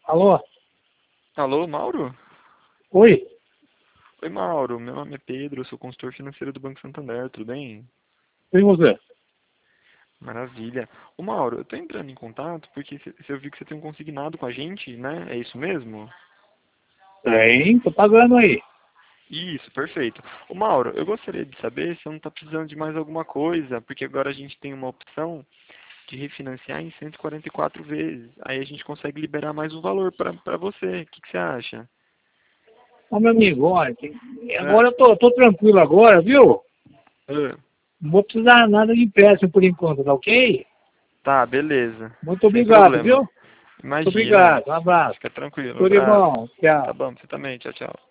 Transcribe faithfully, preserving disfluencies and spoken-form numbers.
Alô? Alô, Mauro? Oi? Oi, Mauro. Meu nome é Pedro, eu sou consultor financeiro do Banco Santander, tudo bem? Quem você? Maravilha. Ô, Mauro, eu tô entrando em contato porque cê- cê- eu vi que você tem um consignado com a gente, né? É isso mesmo? Tem, tô pagando aí. Isso, perfeito. Ô, Mauro, eu gostaria de saber se você não tá precisando de mais alguma coisa, porque agora a gente tem uma opção de refinanciar em cento e quarenta e quatro vezes. Aí a gente consegue liberar mais um valor pra, pra você. O que que você acha? Ô, meu amigo, olha, tem- Ah, agora eu tô, tô tranquilo agora, viu? ah, Não vou precisar nada de empréstimo por enquanto, tá ok? tá, beleza. Muito Sem obrigado, viu? problema. Muito Imagina. obrigado, um abraço. Fica tranquilo. Um Tudo de abraço. bom, tchau. Tá bom, você também. Tchau, tchau.